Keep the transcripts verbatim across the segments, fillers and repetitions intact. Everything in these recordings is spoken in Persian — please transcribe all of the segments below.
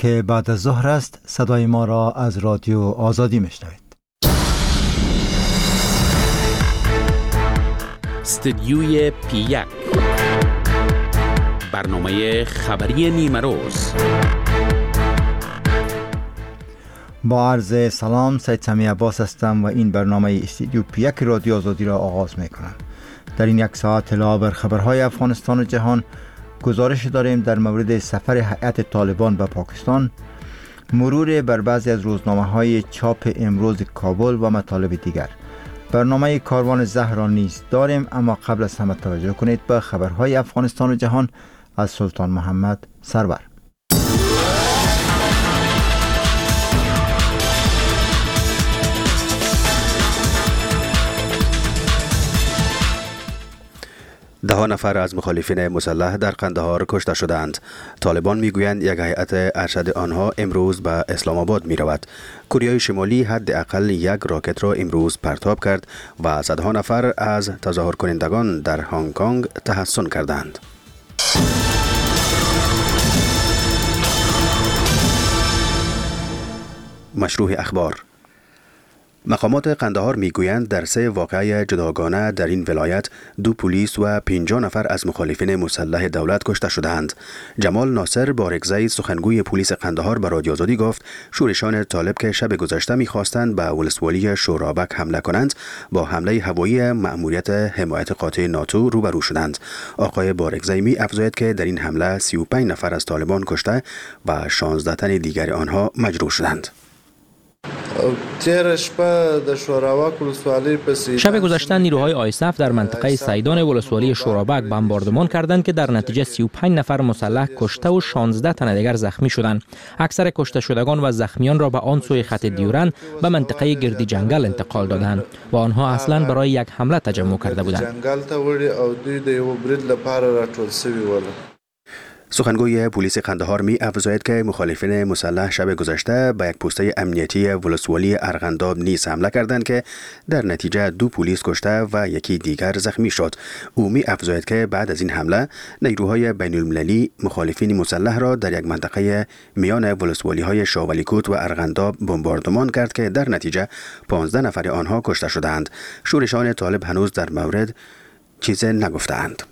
که بعد از ظهر است. صدای ما را از رادیو آزادی میشنوید. استدیوی پی یک، برنامه خبری نیمه روز. با عرض سلام، سید سمی عباس هستم و این برنامه استدیو پی یک رادیو آزادی را آغاز میکنم. در این یک ساعت علاوه بر خبرهای افغانستان و جهان، گزارش داریم در مورد سفر هیئت طالبان به پاکستان، مرور بر بعضی از روزنامه‌های چاپ امروز کابل و مطالب دیگر. برنامه کاروان زهرا نیز داریم، اما قبل از همه توجه کنید به خبرهای افغانستان و جهان از سلطان محمد سرور. ده نفر از مخالفین مسلح در قندهار کشته شدند. طالبان میگویند یک هیئت ارشد آنها امروز به اسلام آباد می رود. کره شمالی حداقل یک راکت را امروز پرتاب کرد و صدها نفر از تظاهر کنندگان در هنگ کنگ تحسن کردند. مشروع اخبار. مقامات قندهار میگویند در سه واقعه جداگانه در این ولایت دو پلیس و پنجاه نفر از مخالفین مسلح دولت کشته شدند. جمال ناصر بارگزی سخنگوی پلیس قندهار به رادیو آزادی گفت شورشان طالب که شب گذشته میخواستند به ولسوالی شورابک حمله کنند با حمله هوایی مأموریت حمایت قاطع ناتو روبرو شدند. آقای بارگزی می افزاید که در این حمله سی و پنج نفر از طالبان کشته و شانزده تن دیگر آنها مجروح شدند. شب گذشته نیروهای آیسف در منطقه سیدان ولسوالی شورابک بمباردمان کردند که در نتیجه سی و پنج نفر مسلح کشته و شانزده تن دیگر زخمی شدند. اکثر کشته شدگان و زخمیان را به آن سوی خط دیورن به منطقه گردی جنگل انتقال دادند و آنها اصلا برای یک حمله تجمع کرده بودند. سخنگوی پلیس قندهار می افزاید که مخالفین مسلح شب گذشته به یک پوسته امنیتی ولسوالی ارغنداب نیز حمله کردند که در نتیجه دو پلیس کشته و یکی دیگر زخمی شد. او می افزاید که بعد از این حمله نیروهای بین المللی مخالفین مسلح را در یک منطقه میان ولسوالی های شاولیکوت و ارغنداب بمباردمان کرد که در نتیجه پانزده نفر آنها کشته شدند. شورشان طالب هنوز در مورد چیزی نگفتند.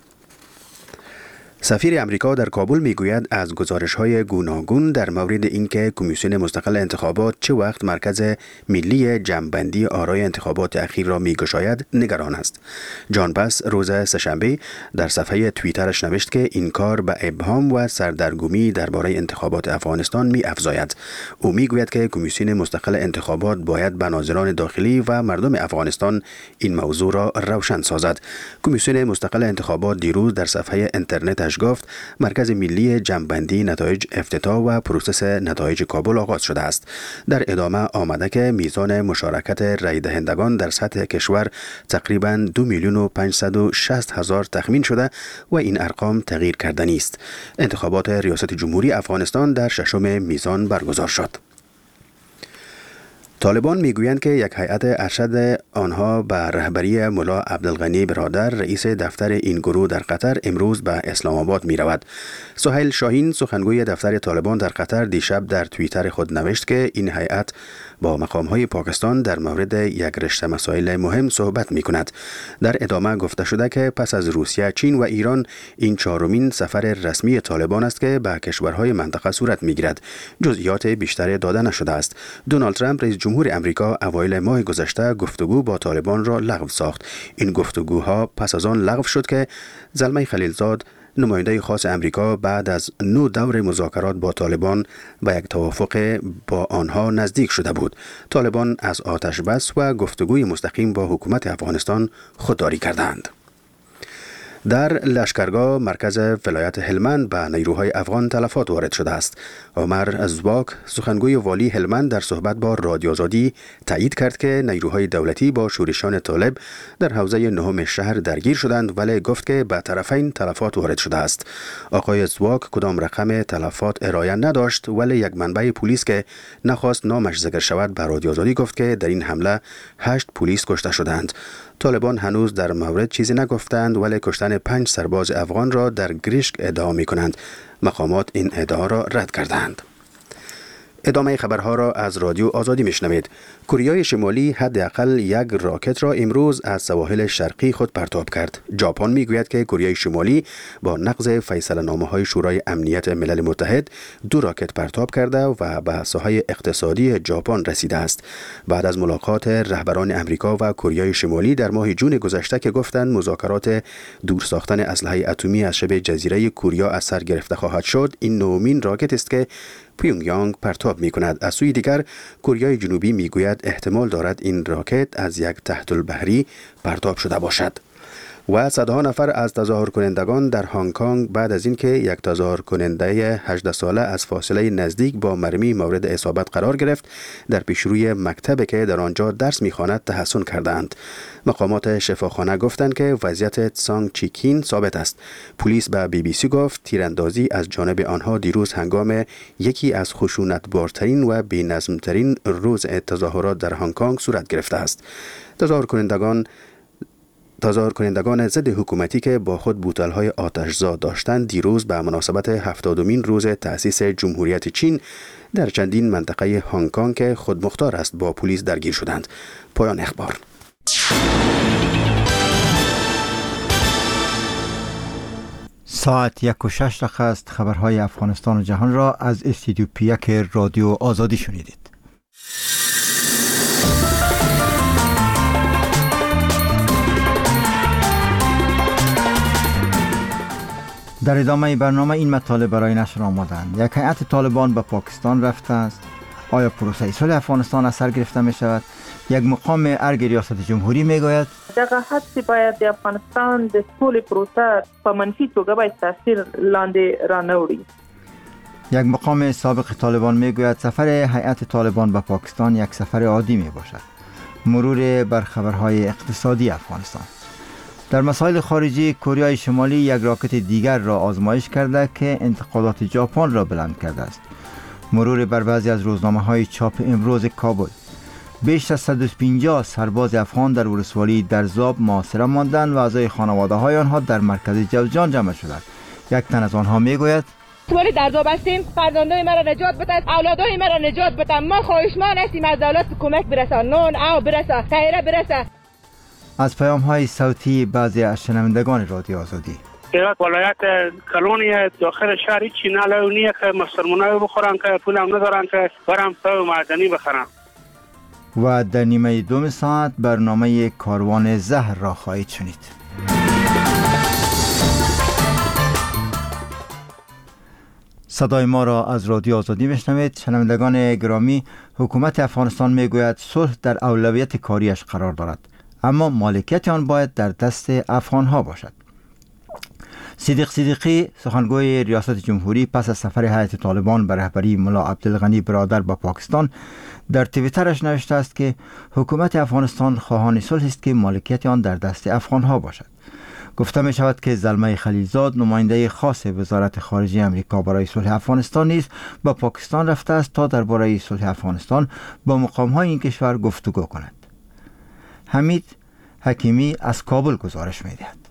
سفیر امریکا در کابل میگوید از گزارش‌های گوناگون در مورد اینکه کمیسیون مستقل انتخابات چه وقت مرکز ملی جمع‌بندی آرای انتخابات اخیر را میگشاید نگران است. جان پس روز سه‌شنبه در صفحه توییترش نوشت که این کار به ابهام و سردرگمی درباره انتخابات افغانستان می‌افزاید. او میگوید که کمیسیون مستقل انتخابات باید به ناظران داخلی و مردم افغانستان این موضوع را روشن سازد. کمیسیون مستقل انتخابات دیروز در صفحه اینترنت گفت مرکز ملی جمع‌بندی نتایج افتتاح و پروسس نتایج کابل آغاز شده است. در ادامه آمده که میزان مشارکت رای دهندگان در سطح کشور تقریباً دو میلیون و پانصد و شصت هزار تخمین شده و این ارقام تغییر کرده نیست. انتخابات ریاست جمهوری افغانستان در ششم میزان برگزار شد. طالبان میگویند که یک هیئت ارشد آنها به رهبری ملا عبدالغنی برادر رئیس دفتر این گروه در قطر امروز به اسلام آباد می رود. سهیل شاهین سخنگوی دفتر طالبان در قطر دیشب در توییتر خود نوشت که این هیئت با مقامهای پاکستان در مورد یک رشته مسائل مهم صحبت می کند. در ادامه گفته شده که پس از روسیه، چین و ایران این چهارمین سفر رسمی طالبان است که به کشورهای منطقه صورت می گیرد. جزئیات بیشتر داده نشده است. دونالد ترامپ رئیس جمهور امریکا اوایل ماه گذشته گفتگو با طالبان را لغو ساخت. این گفتگوها پس از آن لغو شد که زلمه خلیلزاد نماینده خاص امریکا بعد از نو دور مذاکرات با طالبان به یک توافق با آنها نزدیک شده بود. طالبان از آتش بس و گفتگوی مستقیم با حکومت افغانستان خودداری کردند. در لشکرگاه مرکز ولایت هلمند به نیروهای افغان تلفات وارد شده است. عمر زواک سخنگوی والی هلمند در صحبت با رادیو آزادی تایید کرد که نیروهای دولتی با شورشان طالب در حوزه نهم شهر درگیر شدند، ولی گفت که به طرفین تلفات وارد شده است. آقای زواک کدام رقم تلفات ارائه نداشت، ولی یک منبع پلیس که نخواست نامش ذکر شود به رادیو آزادی گفت که در این حمله هشت پلیس کشته شدند. طالبان هنوز در مورد چیزی نگفتند، ولی کشتن پنج سرباز افغان را در گریشک ادعا می کنند. مقامات این ادعا را رد کردند. ادامه خبرها را از رادیو آزادی میشنوید. کره شمالی حداقل یک راکت را امروز از سواحل شرقی خود پرتاب کرد. ژاپن میگوید که کره شمالی با نقض فیصله‌نامه‌های شورای امنیت ملل متحد دو راکت پرتاب کرده و به ساحه اقتصادی ژاپن رسیده است. بعد از ملاقات رهبران امریکا و کره شمالی در ماه جون گذشته که گفتند مذاکرات دور ساختن اسلحه اتمی از شبه جزیره کره از سر گرفته خواهد شد، این نومین راکت است که پیونگ یانگ پرتاب می کند. از سوی دیگر کره جنوبی می گوید احتمال دارد این راکت از یک تحت البحری پرتاب شده باشد. و صدها نفر از تظاهر کنندگان در هنگ کنگ بعد از اینکه یک تظاهر کننده هجده ساله از فاصله نزدیک با مرمی مورد اصابت قرار گرفت در پیشروی مکتبی که در آنجا درس می‌خواند تحسن کردند. مقامات شفاخانه گفتند که وضعیت تسانگ چیکین ثابت است. پلیس به بی بی سی گفت تیراندازی از جانب آنها دیروز هنگام یکی از خشونتبارترین و بی‌نظم‌ترین روز تظاهرات در هنگ کنگ صورت گرفته است. تظاهر کنندگان تظاهر کنندگان ضد حکومتی که با خود بوتل‌های آتش‌زا داشتند دیروز به مناسبت هفتادمین روز تأسیس جمهوریت چین در چندین منطقه هنگ کنگ که خودمختار است با پلیس درگیر شدند. پایان اخبار. ساعت یک و شش دقیقه است. خبرهای افغانستان و جهان را از استودیو پیک رادیو آزادی شنیدید. در ادامه برنامه این مطالب برای نشر آمدند. یک هیئت طالبان به پاکستان رفته است. آیا پروسه صلح افغانستان از سر گرفته می شود؟ یک مقام ارگ ریاست جمهوری می گوید دغه حد باید د افغانستان د ټول پروسه په منفي توګه باید تاثیر لاندې رانوړي. یک مقام سابق طالبان می گوید سفر هیئت طالبان به پاکستان یک سفر عادی می باشد. مرور بر خبرهای اقتصادی افغانستان. در مسائل خارجی کره شمالی یک راکت دیگر را آزمایش کرده که انتقادات ژاپن را بلند کرده است. مرور بر بعضی از روزنامه‌های چاپ امروز کابل. بیش از صد و پنجاه سرباز افغان در ولسوالی درزاب محاصره ماندند و اعضای خانواده‌های آنها در مرکز جوزجان جمع شدند. یک تن از آنها میگوید ولی درزاب هستیم، فرزندای مرا نجات بده، اولادای مرا نجات بده. ما خواهشمند هستیم از دولت کمک برسه، نان او برسه، خیره برسه. از پیام‌های صوتی بعضی از شنوندگان رادیو آزادی. یک ولایت کلونی داخل شهر چی نلونیه که مسلمانای بخورن که پولم ندارن که برم تو معدنی بخرن. و در نیمه دوم ساعت برنامه کاروان زهر را خواهید شنید. صدای ما را از رادیو آزادی میشنوید. شنوندگان گرامی، حکومت افغانستان میگوید صلح در اولویت کاریش قرار دارد، اما مالکیت آن باید در دست افغان ها باشد. صدیق صدیقی، سخنگوی ریاست جمهوری، پس از سفر هیئت طالبان به رهبری ملا عبدالغنی برادر به پاکستان در توییترش نوشته است که حکومت افغانستان خواهان صلح است که مالکیت آن در دست افغان ها باشد. گفته می شود که زلمه خلیلزاد، نماینده خاص وزارت خارجه امریکا برای صلح افغانستان نیز به پاکستان رفته است تا درباره صلح افغانستان با مقام های این کشور گفتگو کند. حمید حکیمی از کابل گزارش می دهد.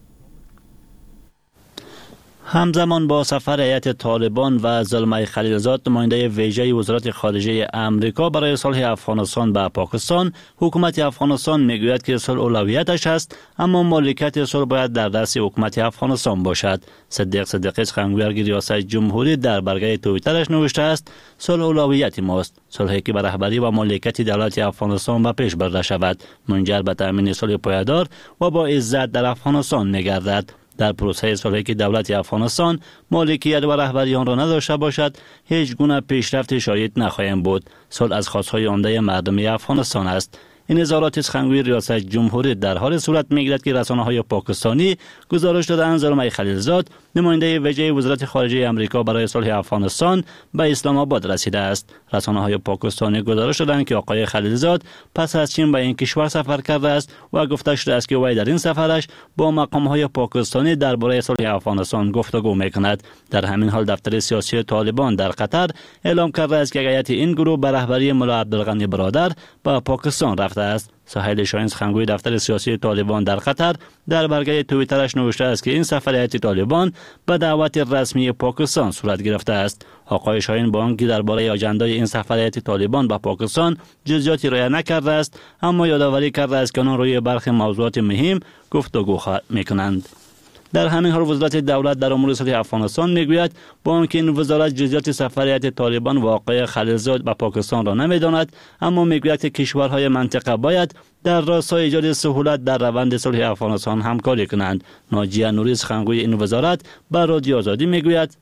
همزمان با سفر هیئت طالبان و زلمه خلیلزاد، نماینده ویژه وزارت خارجه امریکا برای صلح افغانستان به پاکستان، حکومت افغانستان میگوید که صلح اولویتش است، اما مالکیت صلح باید در دست حکومت افغانستان باشد. صدیق صدیقی، سخنگوی ریاست جمهوری، در برگه توییترش نوشته است صلح اولویت ماست. صلحی که به رهبری و مالکیت دولت افغانستان به پیش برده شود، منجر به تامین صلح پایدار و با عزت در افغانستان میگردد. در پروسه صلحی که دولت افغانستان مالکیت و رهبری آن را نداشته باشد، هیچ گونه پیشرفت شاید نخواهیم بود. صلح از خواستهای عمده مردم افغانستان است. این اظهارات سخنگوی ریاست جمهوری در حال صورت میگیرد که رسانه‌های پاکستانی گزارش دادند زلمه خلیلزاد، نماینده ویژه وزارت خارجه امریکا برای صلح افغانستان، به اسلام آباد رسیده است. رسانه‌های پاکستانی گزارش دادند که آقای خلیلزاد پس از چین به این کشور سفر کرده است و گفته شده است که وی در این سفرش با مقام‌های پاکستانی درباره صلح افغانستان گفتگو می‌کند. در همین حال دفتر سیاسی طالبان در قطر اعلام کرده است که هیئت این گروه به رهبری ملا عبدالغنی برادر به پاکستان رفته گرفته است. سهیل شاهین سخنگوی دفتر سیاسی طالبان در قطر در برگه توییترش نوشته است که این سفر هیئت طالبان به دعوت رسمی پاکستان صورت گرفته است. آقای شاهین با آنکه درباره اجندای این سفر هیئت طالبان به پاکستان جزئیاتی ارائه نکرده است، اما یادآوری کرده است که آنها روی برخی موضوعات مهم گفتگو میکنند. در همین حال وزارت دولت در امور صلح افغانستان میگوید با آنکه این وزارت جزئیات سفر هیئت طالبان واقع خلیلزاد به پاکستان را نمیداند، اما میگوید که کشورهای منطقه باید در راستای ایجاد سهولت در روند صلح افغانستان همکاری کنند. ناجیه نوری سخنگوی این وزارت به رادیو آزادی میگوید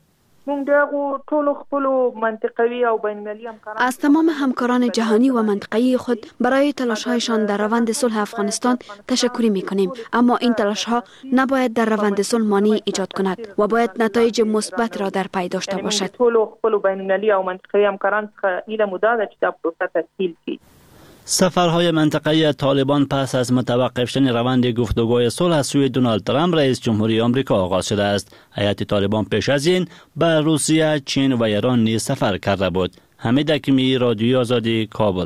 از تمام همکاران جهانی و منطقه‌ای خود برای تلاش‌هایشان در روند صلح افغانستان تشکر می‌کنیم، اما این تلاش‌ها نباید در روند صلح مانع ایجاد کند و باید نتایج مثبت را در پی داشته باشد. سفرهای منطقه‌ای طالبان پس از متوقف شدن روند گفتگوی صلح از سوی دونالد ترامپ رئیس جمهوری آمریکا آغاز شده است. هیئت طالبان پیش از این به روسیه، چین و ایران نیز سفر کرده بود. حمید حکیمی، رادیوی آزادی، کابل.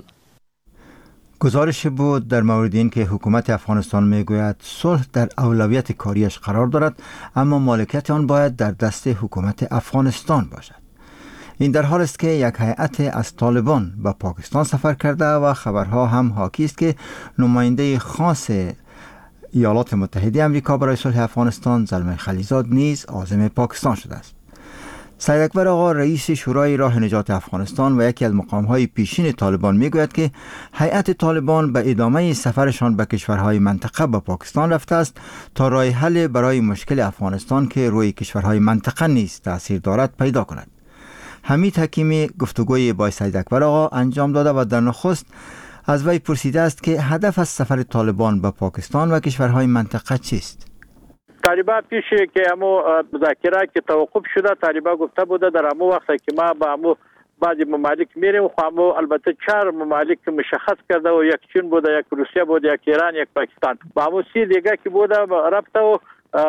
گزارش بود در مورد این که حکومت افغانستان میگوید صلح در اولویت کاریش قرار دارد، اما مالکیت آن باید در دست حکومت افغانستان باشد. این در حال است که یک هیئت از طالبان به پاکستان سفر کرده و خبرها هم حاکی است که نماینده خاص ایالات متحده آمریکا برای صلح افغانستان زلمه خلیلزاد نیز عازم پاکستان شده است. سید اکبر آقا رئیس شورای راه نجات افغانستان و یکی از مقامهای پیشین طالبان میگوید که هیئت طالبان به ادامه سفرشان به کشورهای منطقه به پاکستان رفته است تا راه حل برای مشکل افغانستان که روی کشورهای منطقه نیز تأثیر دارد پیدا کند. حمید حکیمی گفتگوی با سید اکبر آقا انجام داده و در نخست از وی پرسیده است که هدف از سفر طالبان به پاکستان و کشورهای منطقه چیست؟ طالبان پیشی که همو مذاکره که توقف شده، طالبان گفته بوده در همو وقت که ما با همو بعضی ممالک میریم، خو همو البته چهار ممالک مشخص کرده و یک چین بوده، یک روسیه بوده، یک ایران، یک پاکستان. با همو سی دیگه که بوده رفته و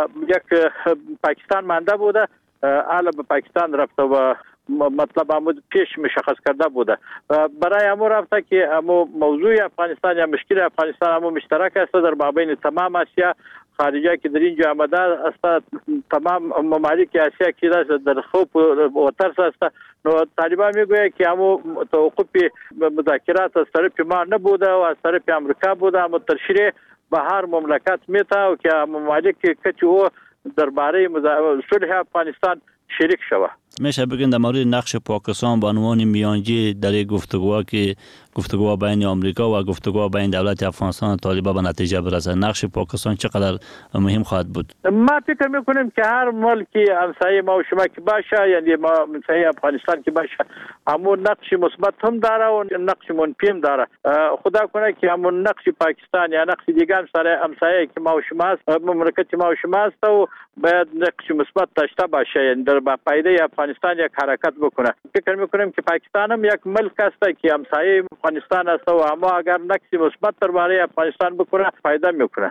یک پاکستان مانده بوده، حالا به پاکستان رفته و مطلب همو پیش مشخص کرده بوده. برای همو رفته که همو موضوع افغانستان یا مشکل افغانستان همو مشترک است در مابین تمام آسیا خارجه که در اینجا آمده است. تمام ممالک آسیا که در خوف و ترس است. نو طالبان میگوید که همو توقف مذاکرات از طرف ما نبوده و از طرف امریکا بوده، اما تشریح به هر مملکت میتا و که ممالک که او درباره صلح افغانستان شریک شوه. میشه بگین در مورد نقش پاکستان به عنوان میانجی در گفتگوها که گفتگوها بین آمریکا و گفتگوها بین دولت افغانستان و طالبان به نتیجه برسه، نقش پاکستان چقدر مهم خواهد بود؟ ما فکر میکنیم که هر ملکی همسایه ما و شما که باشه، یعنی ما همسایه افغانستان که باشه، همون نقش مثبت هم داره و نقش منفی هم داره. خدا کنه که همون نقش پاکستان یا نقش دیگه همسایه که ما و شما است، مملکت ما و شما است و باید نقش مثبت داشته باشه، یعنی در پایده افغانستان یک حرکت بکنه. فکر میکنیم که پاکستان هم یک ملک است که همسایه افغانستان است و اما اگر نقش مثبت درباره افغانستان بکنه فایده میکنه.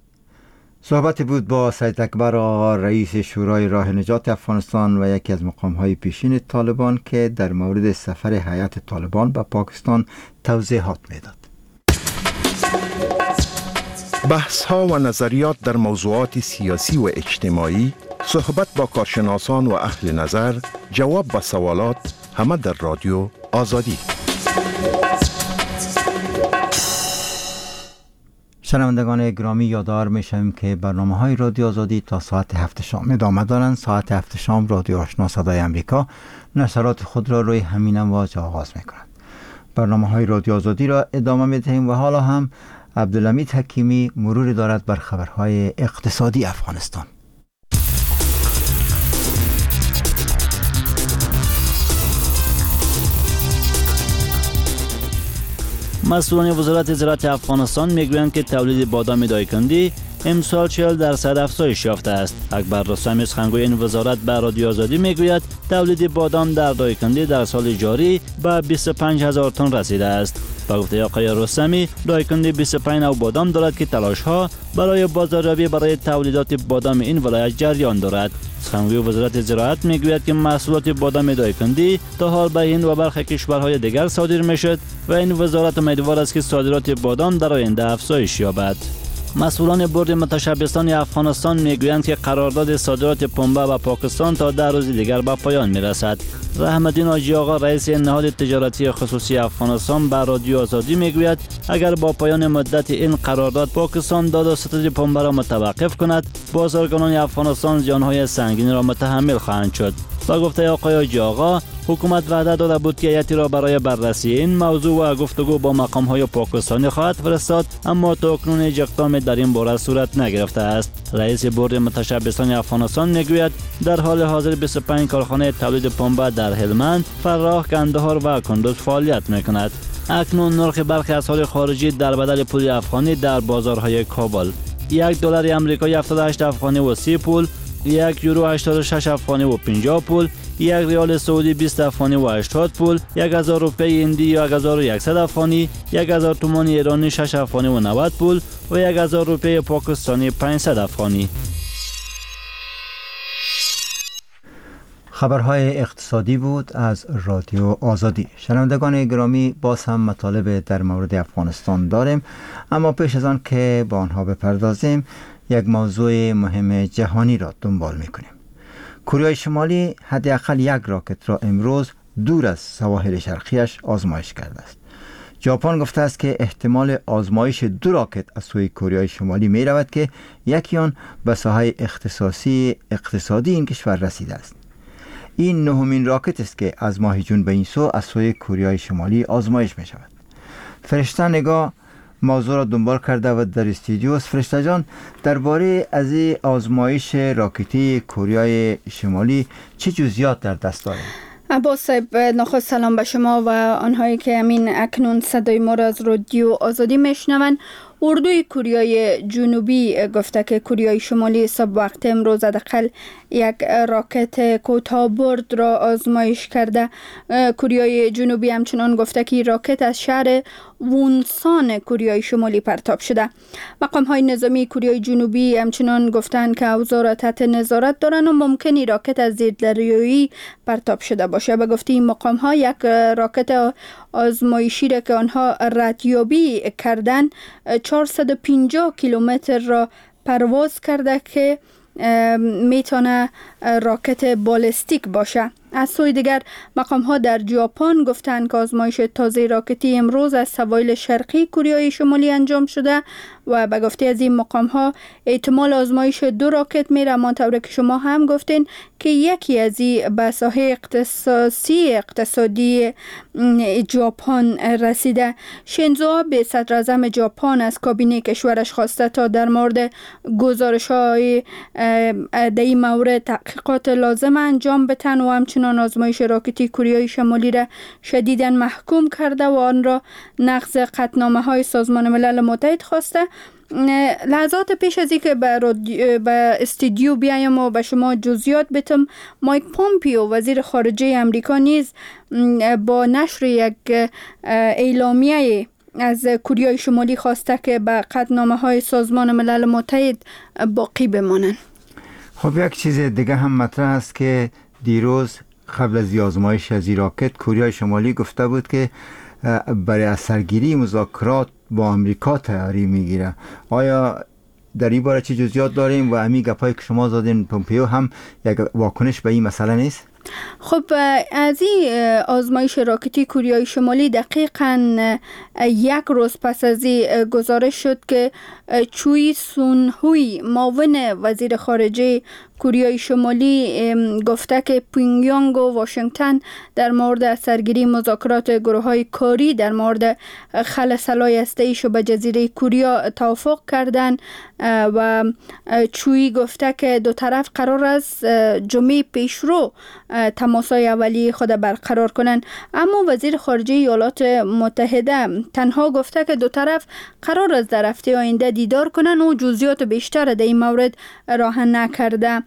صحبت بود با سید اکبر آقا رئیس شورای راه نجات افغانستان و یکی از مقامهای پیشین طالبان که در مورد سفر هیئت طالبان به پاکستان توضیحات میداد. بحث ها و نظریات در موضوعات سیاسی و اجتماعی، صحبت با کارشناسان و اهل نظر، جواب به سوالات، همه در رادیو آزادی. شنوندگان گرامی، یادآور میشم که برنامه های رادیو آزادی تا ساعت هفت شام ادامه دارند. ساعت هفت شام رادیو آشنا صدای امریکا نشرات خود را روی همین امواج آغاز میکنند. برنامه های رادیو آزادی را ادامه میدهیم و حالا هم عبدالحمید حکیمی مروری دارد بر خبرهای اقتصادی افغانستان. مسئولان وزارت زراعت افغانستان میگویند که تولید بادام دایکندی امسال چهل درصد افزایش یافته است. اکبر رستمی سخنگوی این وزارت به رادیو آزادی میگوید تولید بادام در دایکندی در سال جاری به بیست و پنج هزار تن رسیده است. با گفته آقای رستمی، دایکنده بیست و پنج نوع بادام دارد که تلاش ها برای بازاریابی برای تولیدات بادام این ولایت جریان دارد. سخنگوی وزارت زراعت میگوید که محصولات بادام دایکندی تا حال به هند و برخی کشورهای دیگر صادر میشد و این وزارت امیدوار است که صادرات بادام در آینده افزایش یابد. مسئولان بورد متشبثان افغانستان میگویند که قرارداد صادرات پنبه به پاکستان تا ده روز دیگر به پایان میرسد. رحمتدین حاجی آقا رئیس نهاد تجارتی خصوصی افغانستان به رادیو آزادی میگوید اگر با پایان مدت این قرارداد پاکستان داد و ستد پنبه را متوقف کند، بازارگانان افغانستان زیانهای سنگین را متحمل خواهند شد. با گفته آقای حاجی آقا، حکومت وعده داده بود که هیئتی را برای بررسی این موضوع و گفتگو با مقام‌های پاکستانی خواهد فرستاد، اما تا اکنون هیچ اقدامی در این باره صورت نگرفته است. رئیس بورد متشبثان افغانستان میگوید در حال حاضر بیست و پنج کارخانه تولید پنبه در هلمند، فراه، کندهار و کندوز فعالیت میکند. اکنون نرخ برخی اسعار خارجی در بدل پول افغانی در بازارهای کابل: یک دلار آمریکایی هفتاد و هشت افغانی و سی پول، یک یورو هشتاد و شش افغانی و پنجاه پول، یک ریال سعودی بیست افغانی و هشتاد پول، یک هزار روپیه هندی یک هزار و صد افغانی، یک هزار تومان ایرانی شش افغانی و نود پول و یک هزار روپیه پاکستانی پانصد افغانی. خبرهای اقتصادی بود از رادیو آزادی. شنوندگان گرامی، باز هم مطالب در مورد افغانستان داریم، اما پیش از آن که با آنها بپردازیم یک موضوع مهم جهانی را دنبال میکنیم. کره شمالی حداقل یک راکت را امروز دور از سواحل شرقیش آزمایش کرده است. ژاپن گفته است که احتمال آزمایش دو راکت از سوی کره شمالی می رود که یکی آن به ساحه اختصاصی اقتصادی این کشور رسیده است. این نهمین راکت است که از ماه جون به این سو از سوی کره شمالی آزمایش می شود. فرشته نگاه موضوع را دنبال کرده و در استودیو است. فرشته جان، درباره از این آزمایش راکتی کره شمالی چه جزئیات در دست دارید؟ عباس صاحب، نخست سلام به شما و آنهایی که همین اکنون صدای ما را از رادیو آزادی میشنوند. اردوی کره جنوبی گفته که کره شمالی صبح وقت امروز حداقل یک راکت کوتاه‌برد را آزمایش کرده. کره جنوبی همچنان گفته که راکت از شهر وونسان کره شمالی پرتاب شده. مقام های نظامی کره جنوبی همچنان گفتند که اوضاع را تحت نظارت دارند و ممکنی راکت از زیردریایی پرتاب شده باشه. به گفته این مقام ها یک راکت آزمایشی را که آنها ردیابی کردن چهارصد و پنجاه کیلومتر را پرواز کرده که میتونه راکت بالستیک باشه. از سوی دیگر مقام ها در ژاپن گفتند که آزمایش تازه راکتی امروز از سواحل شرقی کره شمالی انجام شده و به گفته از این مقام ها احتمال آزمایش دو راکت میره، همانطور که شما هم گفتین که یکی از این به ساحه اختصاصی اقتصادی ژاپن رسیده. شینزو آبه صدر اعظم ژاپن از کابینه کشورش خواسته تا در مورد گزارش های در این مورد تحقیقات لازم انجام بتن و همچنان آزمایش راکتی کره شمالی را شدیداً محکوم کرده و آن را نقض قطعنامه های سازمان ملل متحد خواسته. لحظات پیش از اینکه به به استودیو بیایم و به شما جزئیات بتم، مایک پومپیو وزیر خارجه امریکا نیز با نشر یک اعلامیه از کره شمالی خواسته که به قطعنامه های سازمان ملل متحد باقی بمانند. خب یک چیز دیگه هم مطرح است که دیروز قبل از آزمایش از راکت کره شمالی گفته بود که برای اثرگیری مذاکرات با آمریکا تیاری میگیره. آیا در این باره چه جزئیات داریم و همین گپایی که شما زدین پومپیو هم یک واکنش به این مسئله نیست؟ خب از این آزمایش راکتی کره شمالی دقیقاً یک روز پس از این گزارش شد که چوی سون هوی معاون وزیر خارجه کره شمالی گفته که پیونگیانگ و واشنگتن در مورد سرگیری مذاکرات گروه‌های کاری در مورد خلع سلاح هسته‌ای به جزیره کره توافق کردند و چوی گفته که دو طرف قرار است جمعه پیشرو تماس‌های اولیه خود برقرار کنند. اما وزیر خارجه ایالات متحده تنها گفته که دو طرف قرار است در هفته آینده دیدار کنند و جزئیات بیشتر در این مورد راهن نکرده.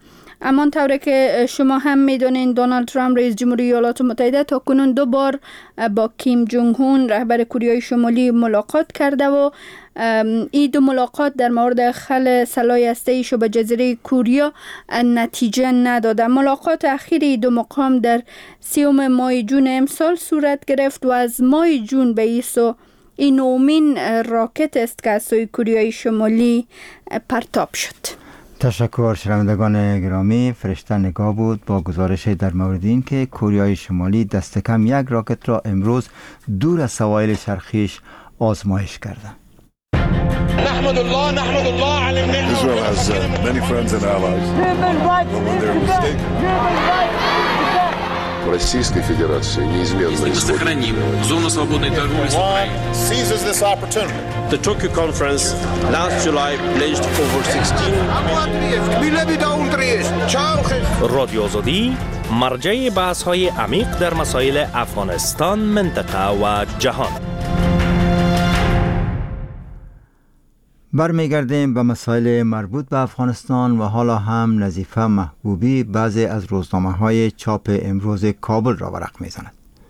اما طوری که شما هم میدونین دونالد ترامپ رئیس جمهوری ایالات متحده تا کنون دو بار با کیم جونگ اون رهبر کره شمالی ملاقات کرده و این دو ملاقات در مورد خل سلاح هسته‌ای شو به جزیره کوریا نتیجه نداده. ملاقات اخیر این دو مقام در سیوم ماه جون امسال صورت گرفت و از ماه جون به ایسو این نومین راکت است که از سوی کره شمالی پرتاب شد. تشکر شنوندگان گرامی. فرشته نگاه بود با گزارش در مورد این که کره شمالی دست کم یک راکت را امروز دور از سواحل شرقیش آزمایش کرده. نحمد الله نحمد الله على النعمة. Israel has uh, many friends and allies. But when they're mistaken. Российской Федерации неизменно сохраним зону свободной торговли с Украиной. Seizes this opportunity. The Tokyo conference last July pledged over sixteen رادیو آزادی مرجع بحث‌های عمیق در مسائل افغانستان، منطقه و جهان. برمیگردیم به مسائل مربوط به افغانستان و حالا هم نظیفه محبوبی بعضی از روزنامه‌های چاپ امروز کابل را ورق می‌زند.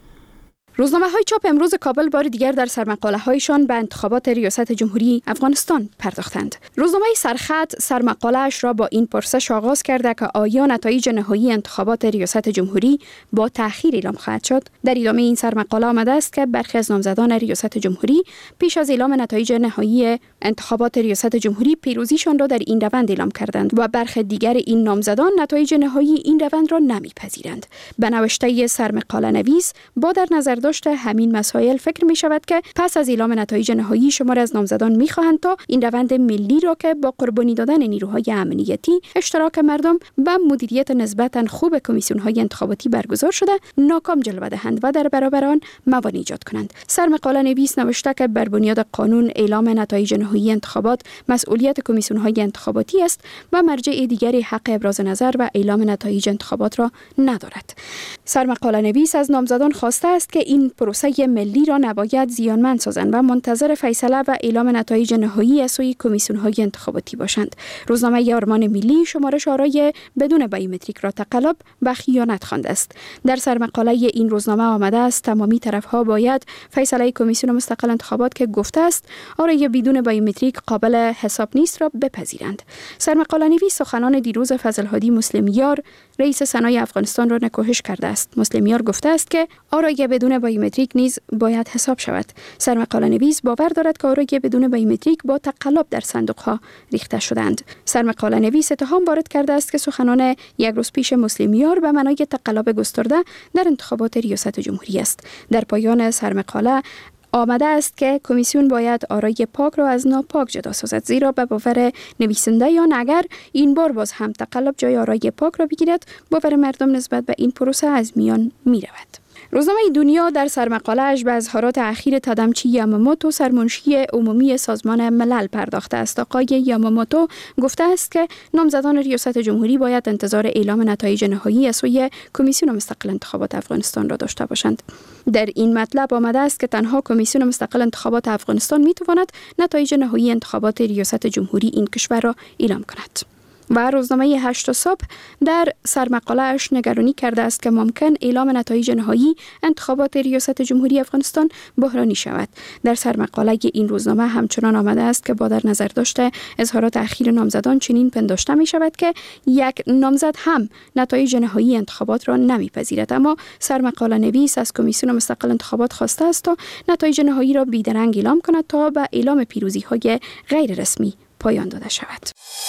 روزنامه های چاپ امروز کابل بار دیگر در سرمقاله هایشان به انتخابات ریاست جمهوری افغانستان پرداختند. روزنامه سرخط سرمقاله اش را با این پرسش آغاز کرده که آیا نتایج نهایی انتخابات ریاست جمهوری با تأخیر اعلام خواهد شد؟ در ادامه این سرمقاله آمده است که برخی از نامزدان ریاست جمهوری پیش از اعلام نتایج نهایی انتخابات ریاست جمهوری پیروزیشان را در این روند اعلام کردند و برخی دیگر این نامزدان نتایج نهایی این روند را نمیپذیرند. به نوشته سرمقاله نویس با در نظر داشته همین مسائل فکر می شود که پس از اعلام نتایج نهایی شمار از نامزدان می خواهند تا این روند ملی را که با قربانی دادن نیروهای امنیتی، اشتراک مردم و مدیریت نسبتاً خوب کمیسیون های انتخاباتی برگزار شده ناکام جلوه دهند و در برابر آن موانع ایجاد کنند. سرمقاله نویس نوشته که بر بنیاد قانون اعلام نتایج نهایی انتخابات مسئولیت کمیسیون های انتخاباتی است و مرجع دیگری حق ابراز نظر و اعلام نتایج انتخابات را ندارد. سرمقاله نویس از نامزدان خواسته است که این پروسه ملی را نباید زیانمند سازند و منتظر فیصله و اعلام نتایج نهایی از سوی کمیسیون‌های انتخاباتی باشند. روزنامه آرمان ملی شمارش آرای بدون بایومتریک را تقلب و خیانت خوانده است. در سرمقاله این روزنامه آمده است تمامی طرف‌ها باید فیصله کمیسیون مستقل انتخابات که گفته است آرای بدون بایومتریک قابل حساب نیست را بپذیرند. سرمقاله نویس سخنان دیروز فضل‌هادی مسلمیار رئیس سنای افغانستان را نکوهش کرده است. مسلمیار گفته است که آرای بدون بایومتریک نیز باید حساب شود. سرمقاله نویس باور دارد که آرای بدون بایومتریک با تقلب در صندوق‌ها ریخته شدند. سرمقاله نویس اتهام وارد کرده است که سخنان یک روز پیش مسلمیار به معنای تقلب گسترده در انتخابات ریاست جمهوری است. در پایان سرمقاله آمده است که کمیسیون باید آرای پاک را از ناپاک جدا سازد، زیرا به باور نویسنده یا اگر این بار باز هم تقلب جای آرای پاک را بگیرد باور مردم نسبت به این پروسه از میان می رود. روزنامه دنیا در سرمقاله‌اش به اظهارات اخیر تادامچی یاماموتو سرمنشی عمومی سازمان ملل پرداخته است. آقای یاماموتو گفته است که نامزدان ریاست جمهوری باید انتظار اعلام نتایج نهایی از سوی کمیسیون مستقل انتخابات افغانستان را داشته باشند. در این مطلب آمده است که تنها کمیسیون مستقل انتخابات افغانستان میتواند نتایج نهایی انتخابات ریاست جمهوری این کشور را اعلام کند. و روزنامه هشت صبح در سرمقاله اش نگرانی کرده است که ممکن اعلام نتایج نهایی انتخابات ریاست جمهوری افغانستان بحرانی شود. در سرمقاله این روزنامه همچنان آمده است که با در نظر داشته اظهارات اخیر نامزدان چنین پنداشته می شود که یک نامزد هم نتایج نهایی انتخابات را نمیپذیرد، اما سرمقاله نویس از کمیسیون مستقل انتخابات خواسته است تا نتایج نهایی را بیدرنگ اعلام کند تا به اعلام پیروزی های غیر رسمی پایان داده شود.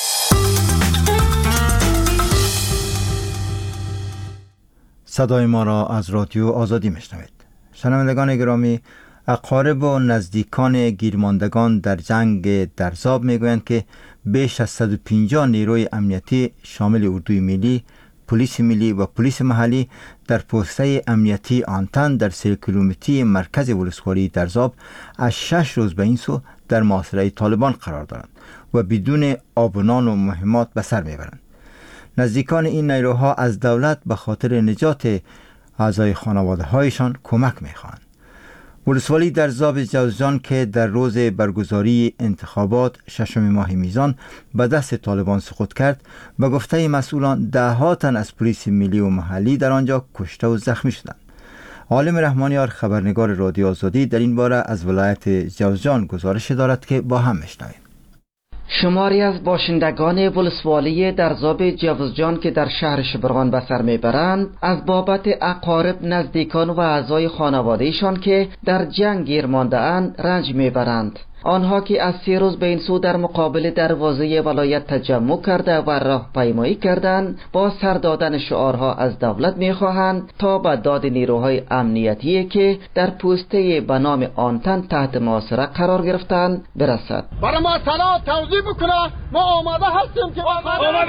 صدای ما را از رادیو آزادی میشنوید. شنوندگان گرامی، اقارب و نزدیکان گیرماندگان در جنگ درزاب میگویند که بیش از صد و پنجاه نیروی امنیتی شامل اردوی ملی، پلیس ملی و پلیس محلی در پوسته امنیتی آنتن در سه کیلومتری مرکز ولسوالی درزاب از شش روز به این سو در محاصره طالبان قرار دارند و بدون آب و نان و مهمات به سر میبرند. نزدیکان این نیروها از دولت به خاطر نجات اعضای خانواده هایشان کمک میخواهند. ولسوالی درزاب جوزجان که در روز برگزاری انتخابات ششم ماه میزان به دست طالبان سقوط کرد، به گفته مسئولان ده ها تن از پلیس ملی و محلی در آنجا کشته و زخمی شدند. عالم رحمانیار خبرنگار رادیو آزادی در این باره از ولایت جوزجان گزارش دارد که با هم میشنویم. شماری از باشندگان ولسوالی درزاب جوزجان که در شهر شبرغان به سر میبرند از بابت اقارب، نزدیکان و اعضای خانوادهشان که در جنگ گیر مانده اند رنج میبرند. آنها که از سه روز به این سو در مقابل دروازه ولایت تجمع کرده و راهپیمایی کردند، با سر دادن شعارها از دولت میخواهند تا به داد نیروهای امنیتی که در پوسته به نام آنتن تحت محاصره قرار گرفتند برسد. برای ما سلام توضیح بکنه، ما آماده هستیم که آماده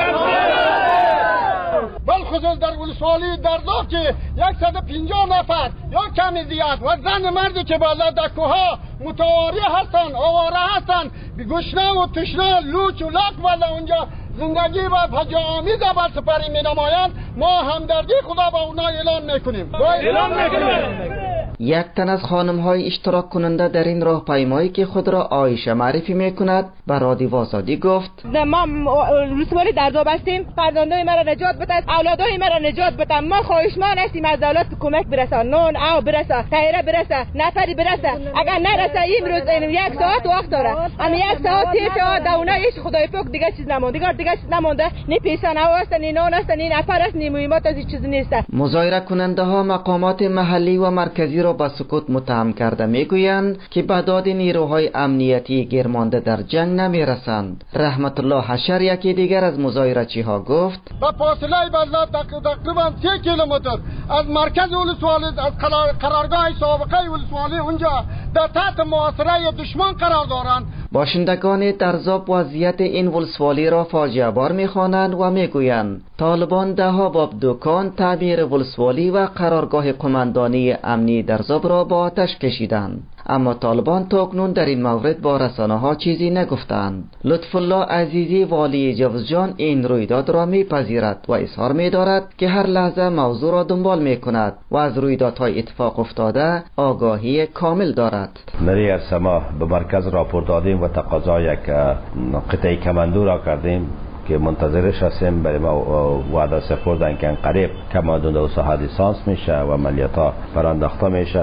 هستیم. بالخصوص در ولسوالی درزاب که صد و پنجاه نفر یا کمی زیاد و زن مردی که بالا در کوها متواری هستن، آواره هستن، بی گشنه و تشنه، لوچ و لاک بالا اونجا زندگی و فجاعت‌آمیز بر سپری می نمایند، ما همدردی خدا با اونا اعلان میکنیم. اعلان میکنیم. یک تن از خانم‌های اشتراک کننده در این راهپیمایی که خود را عایشه معرفی میکند به رادیو آزادی گفت: ما ولسوالی درزاب هستیم، فرزندای مرا نجات بده، اولادای مرا نجات بده. ما خواهشمند هستیم از دولت کمک برسه، نون او برسه، غیره برسه، نفری برسه. اگر نرسه امروز این یک ساعت وقت داره، اما یک ساعت سی ساعت دونایش خدای پاک دیگه چیز نمونده، دیگه دیگه چیز نمونده. نی پیسان او است، نی نان است، نی نفر است، نی مهمات از چیز نیست. مظاهره کننده ها مقامات محلی و مرکزی را به سکوت متهم کرده میگویند که به داد نیروهای امنیتی گیرمانده در جنگ نمیرسند. رحمت الله حشر یکی دیگر از مظاهره‌چی ها گفت: با فاصله بازار تقریبا سه کیلومتر از مرکز ولسوالی، از قرارگاه سابقه ولسوالی اونجا در تحت محاصره دشمن قرار دارند. باشندگان درزاب وضعیت این ولسوالی را فاجعه بار میخوانند و میگویند طالبان ده ها باب دکان، تعمیر ولسوالی و قرارگاه قماندانی امنی درزاب را با آتش کشیدند. اما طالبان تاکنون در این مورد با رسانه ها چیزی نگفتند. لطف الله عزیزی والی جوزجان این رویداد را میپذیرد و اظهار می‌دارد که هر لحظه موضوع را دنبال میکند و از رویدادهای اتفاق افتاده آگاهی کامل دارد. نری از سما به مرکز راپور دادیم و تقاضا یک قطعه کماندو را کردیم که منتظرش هستیم. برای ما وعده سپردن که قریب کماندو دو ساعت لیسانس میشه و عملیاتا برانداخته میشه.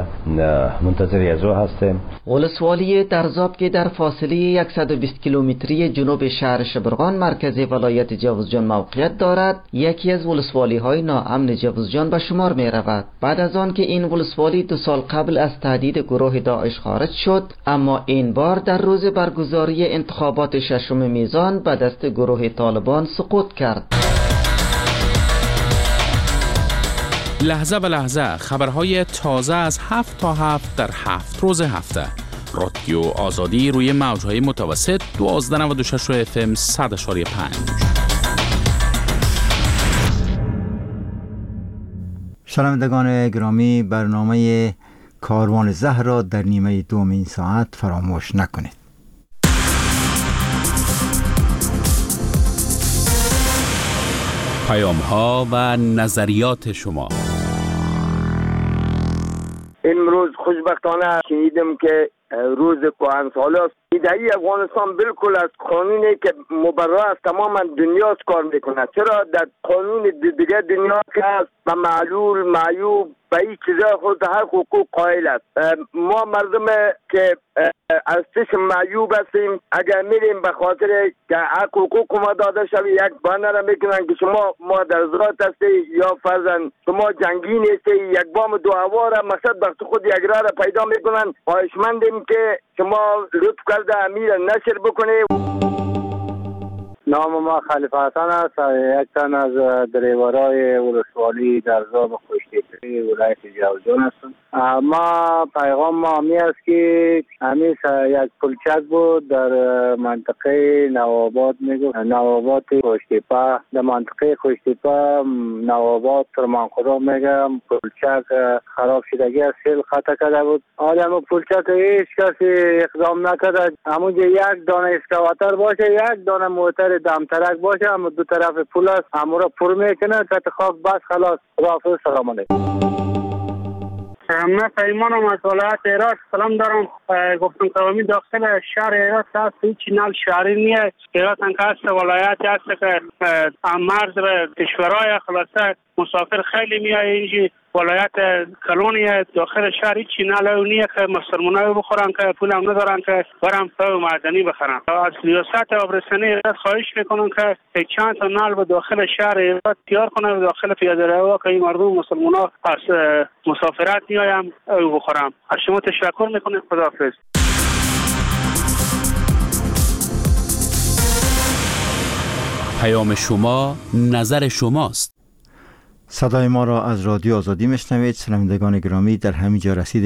منتظر از او هستیم. ولسوالی درزاب که در فاصله صد و بیست کیلومتری جنوب شهر شبرغان مرکز ولایت جوزجان موقعیت دارد، یکی از ولسوالی های ناامن جوزجان به شمار می رود. بعد از آن که این ولسوالی دو سال قبل از تهدید گروه داعش خارج شد، اما این بار در روز برگزاری انتخابات ششم میزان به دست گروه طالبان سقوط کرد. لحظه به لحظه خبرهای تازه از هفت تا هفت در هفت روز هفته. رادیو آزادی روی موجهای متوسط دوازده نود و شش اف ام صد و پنج. شنوندگان گرامی، برنامه کاروان زهر را در نیمه دوم این ساعت فراموش نکنید. پیام ها و نظریات شما. امروز خوشبختانه شنیدم که روز کهنسالی است. ایده‌ای افغانستان بالکل از قانونی که مبرر است تماما دنیا کار میکنه. چرا در قانون دیگه دنیا که هست و معلول معیوب و این چیزا خود هر حقوق قائل است. ما مردم که از چشم معیوب هستیم، اگر میریم به خاطر که حق حقوق ما داده شوی یک بانه را میکنن که شما مادرزاد هستی یا فرزن شما جنگی نیستی، یک بام دو هوا را مقصد بخت خود یک را را پیدا میکنن. خواهشمندیم که شما لطف کرده امیر نشر بکنید. نام ما خلیفه حسن است، یک تن از دریورای ولسوالی درزاب خوشتیپی ولایت جوزجان هستم. ما پیغام ما همی است که همیش یک پلچک بود در منطقه نواباد میگفت نواباد خوشتیپه، در منطقه خوشتیپه نواباد ترمانخدا میگم پلچک خراب شدگی از سیل خطا کرده بود. حالا همون پلچک هیچ کسی اقدام نکرده. همونجا یک دانه اسکواتر باشه، یک دانه موتر دمترک باشه، همون دو طرف پول است، همون را پر میکنه که خاک بس خلاص. خداحافظ، سلام علیکم. من پیمانم از ولایت هرات سلام دارم. گفتم که امی داخل شهر هرات هست هیچی نل شهری نیه. هرات انکه هست ولایتی هست که مرز به کشورهای خلاصه مسافر خیلی میای اینجی. ولایت کلونیه داخل شهر هیچی نل نیه که مسلمانای بخورن که پول هم ندارن که برم تو معدنی بخرن. از ریاست آبرسانی هرات خواهش میکنم که چند تا نل به داخل شهر هرات تیار کنه، داخل پیاده روها که این مردم مسلمانا از مسافرت نیایم او بخورم. از شما تشکر میکنم. خداحافظ. پیام شما نظر شماست. صدای ما را از رادیو آزادی میشنوید. شنوندگان گرامی، در همین جا رسید